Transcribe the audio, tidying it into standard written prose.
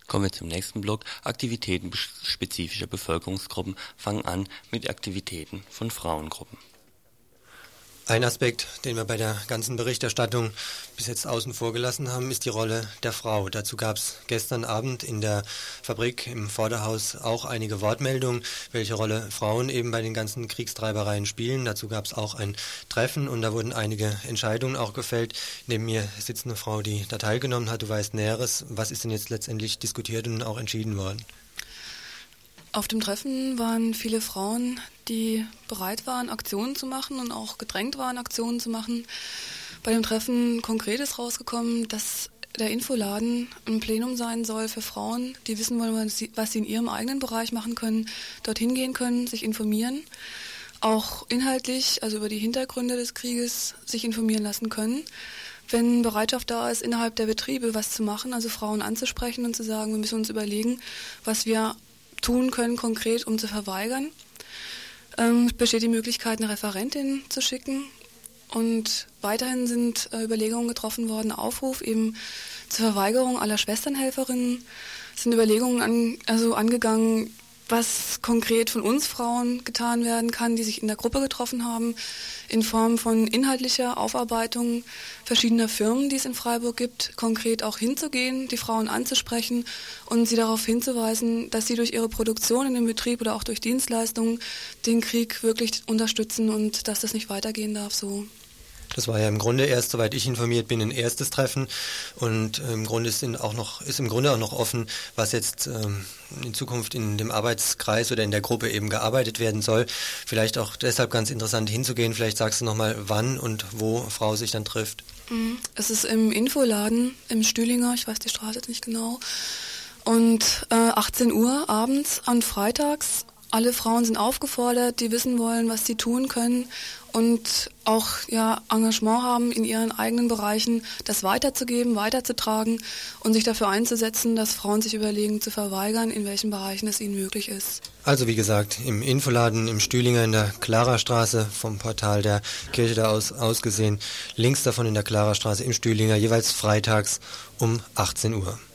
Kommen wir zum nächsten Block. Aktivitäten spezifischer Bevölkerungsgruppen fangen an mit Aktivitäten von Frauengruppen. Ein Aspekt, den wir bei der ganzen Berichterstattung bis jetzt außen vor gelassen haben, ist die Rolle der Frau. Dazu gab es gestern Abend in der Fabrik im Vorderhaus auch einige Wortmeldungen, welche Rolle Frauen eben bei den ganzen Kriegstreibereien spielen. Dazu gab es auch ein Treffen und da wurden einige Entscheidungen auch gefällt. Neben mir sitzt eine Frau, die da teilgenommen hat. Du weißt Näheres. Was ist denn jetzt letztendlich diskutiert und auch entschieden worden? Auf dem Treffen waren viele Frauen, die bereit waren, Aktionen zu machen und auch gedrängt waren, Aktionen zu machen. Bei dem Treffen konkret ist rausgekommen, dass der Infoladen ein Plenum sein soll für Frauen, die wissen wollen, was sie in ihrem eigenen Bereich machen können, dorthin gehen können, sich informieren, auch inhaltlich, also über die Hintergründe des Krieges, sich informieren lassen können. Wenn Bereitschaft da ist, innerhalb der Betriebe was zu machen, also Frauen anzusprechen und zu sagen, wir müssen uns überlegen, was wir tun können konkret, um zu verweigern. Besteht die Möglichkeit, eine Referentin zu schicken. Und weiterhin sind Überlegungen getroffen worden, Aufruf eben zur Verweigerung aller Schwesternhelferinnen. Es sind Überlegungen angegangen, was konkret von uns Frauen getan werden kann, die sich in der Gruppe getroffen haben, in Form von inhaltlicher Aufarbeitung verschiedener Firmen, die es in Freiburg gibt, konkret auch hinzugehen, die Frauen anzusprechen und sie darauf hinzuweisen, dass sie durch ihre Produktion in dem Betrieb oder auch durch Dienstleistungen den Krieg wirklich unterstützen und dass das nicht weitergehen darf so. Das war ja im Grunde erst, soweit ich informiert bin, ein erstes Treffen und im Grunde ist im Grunde auch noch offen, was jetzt in Zukunft in dem Arbeitskreis oder in der Gruppe eben gearbeitet werden soll. Vielleicht auch deshalb ganz interessant hinzugehen. Vielleicht sagst du nochmal, wann und wo Frau sich dann trifft. Es ist im Infoladen im Stühlinger, ich weiß die Straße jetzt nicht genau, und 18 Uhr abends und freitags. Alle Frauen sind aufgefordert, die wissen wollen, was sie tun können und auch Engagement haben in ihren eigenen Bereichen, das weiterzugeben, weiterzutragen und sich dafür einzusetzen, dass Frauen sich überlegen, zu verweigern, in welchen Bereichen es ihnen möglich ist. Also wie gesagt, im Infoladen im Stühlinger in der Klarastraße, vom Portal der Kirche da aus gesehen, links davon in der Klarastraße im Stühlinger, jeweils freitags um 18 Uhr.